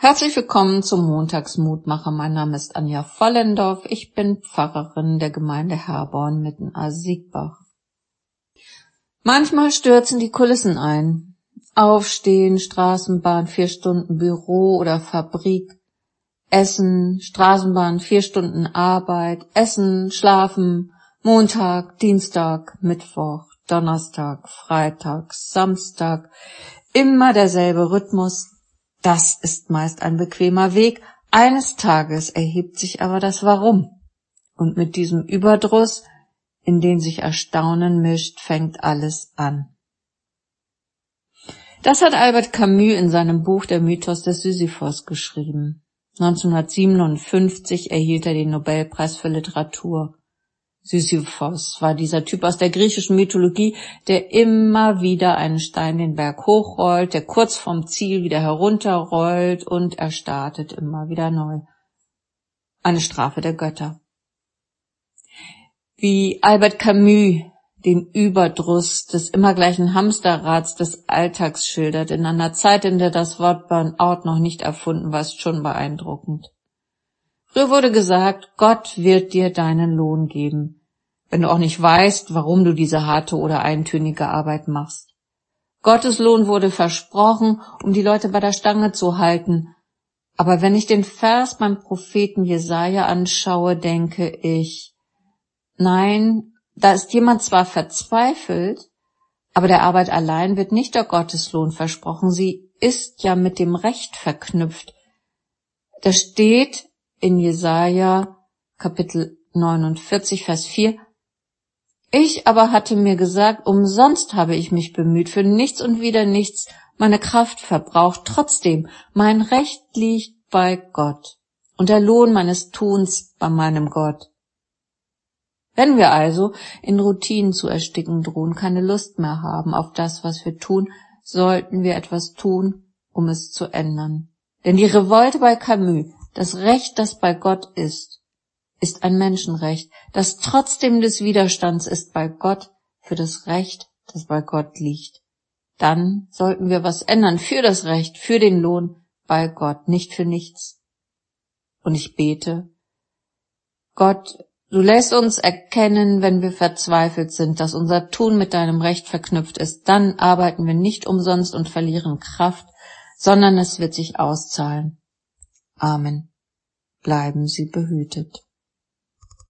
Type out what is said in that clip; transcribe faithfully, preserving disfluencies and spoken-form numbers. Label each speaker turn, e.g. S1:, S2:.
S1: Herzlich willkommen zum Montagsmutmacher. Mein Name ist Anja Vollendorf. Ich bin Pfarrerin der Gemeinde Herborn mitten Siegbach. Manchmal stürzen die Kulissen ein. Aufstehen, Straßenbahn, vier Stunden Büro oder Fabrik. Essen, Straßenbahn, vier Stunden Arbeit. Essen, schlafen, Montag, Dienstag, Mittwoch, Donnerstag, Freitag, Samstag. Immer derselbe Rhythmus. Das ist meist ein bequemer Weg. Eines Tages erhebt sich aber das Warum. Und mit diesem Überdruss, in den sich Erstaunen mischt, fängt alles an. Das hat Albert Camus in seinem Buch Der Mythos des Sisyphos geschrieben. neunzehnhundertsiebenundfünfzig erhielt er den Nobelpreis für Literatur. Sisyphos war dieser Typ aus der griechischen Mythologie, der immer wieder einen Stein den Berg hochrollt, der kurz vorm Ziel wieder herunterrollt und er startet immer wieder neu. Eine Strafe der Götter. Wie Albert Camus den Überdruss des immer gleichen Hamsterrads des Alltags schildert, in einer Zeit, in der das Wort Burnout noch nicht erfunden war, ist schon beeindruckend. Früher wurde gesagt, Gott wird dir deinen Lohn geben, wenn du auch nicht weißt, warum du diese harte oder eintönige Arbeit machst. Gottes Lohn wurde versprochen, um die Leute bei der Stange zu halten. Aber wenn ich den Vers beim Propheten Jesaja anschaue, denke ich, nein, da ist jemand zwar verzweifelt, aber der Arbeit allein wird nicht der Gotteslohn versprochen. Sie ist ja mit dem Recht verknüpft. Da steht in Jesaja Kapitel neunundvierzig, Vers vier, ich aber hatte mir gesagt, umsonst habe ich mich bemüht, für nichts und wieder nichts meine Kraft verbraucht. Trotzdem, mein Recht liegt bei Gott und der Lohn meines Tuns bei meinem Gott. Wenn wir also in Routinen zu ersticken drohen, keine Lust mehr haben auf das, was wir tun, sollten wir etwas tun, um es zu ändern. Denn die Revolte bei Camus, das Recht, das bei Gott ist, ist ein Menschenrecht, das trotzdem des Widerstands ist bei Gott für das Recht, das bei Gott liegt. Dann sollten wir was ändern für das Recht, für den Lohn bei Gott, nicht für nichts. Und ich bete, Gott, du lässt uns erkennen, wenn wir verzweifelt sind, dass unser Tun mit deinem Recht verknüpft ist. Dann arbeiten wir nicht umsonst und verlieren Kraft, sondern es wird sich auszahlen. Amen. Bleiben Sie behütet.